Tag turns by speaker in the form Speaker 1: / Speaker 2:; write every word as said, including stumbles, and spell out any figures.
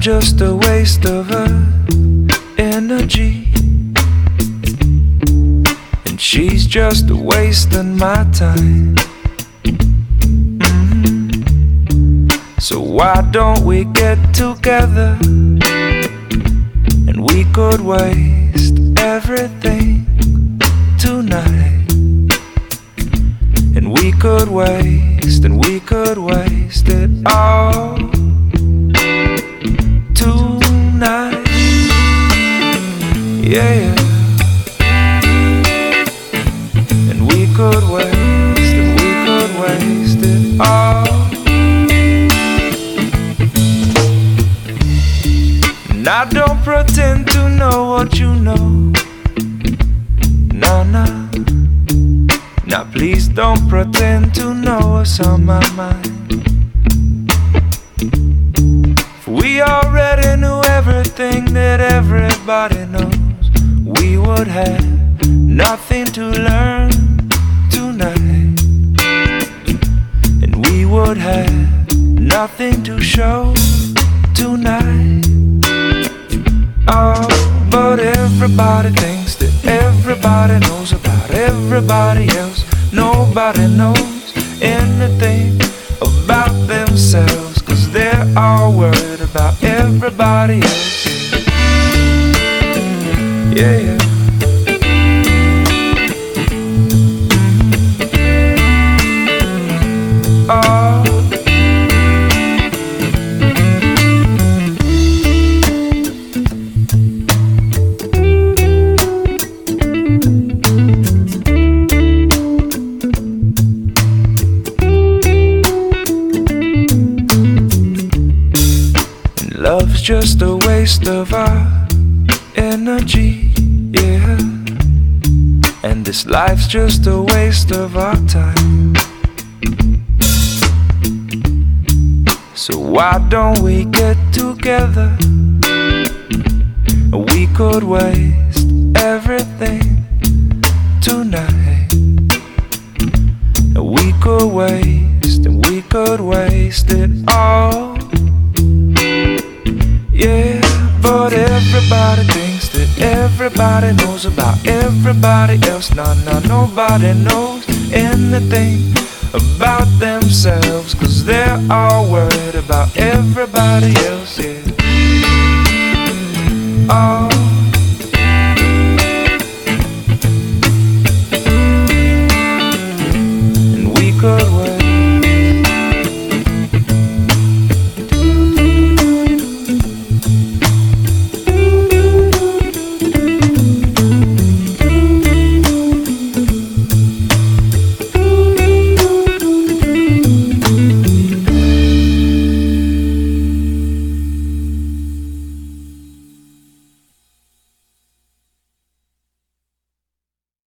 Speaker 1: just a waste of her energy, and she's just a wasting my time. Mm-hmm. So why don't we get together and we could waste everything tonight, and we could waste, and we could waste it all tonight. Yeah, and we could waste, and we could waste it all. And I don't pretend to know what you know. No, no. Now please don't pretend to know what's on my mind. For we already knew everything that everybody knows. We would have nothing to learn tonight, and we would have nothing to show tonight. Oh, but everybody thinks that everybody knows about everybody else. Nobody knows anything about themselves, 'cause they're all worried about everybody else. Yeah, yeah. Oh. Love's just a waste of our energy, yeah. And this life's just a waste of our time. So why don't we get together? We could waste everything tonight. We could waste, and we could waste it all. Yeah, but everybody thinks that everybody knows about everybody else. Nah, nah, nobody knows anything about themselves, 'cause they're all worried about everybody else, yeah. Oh.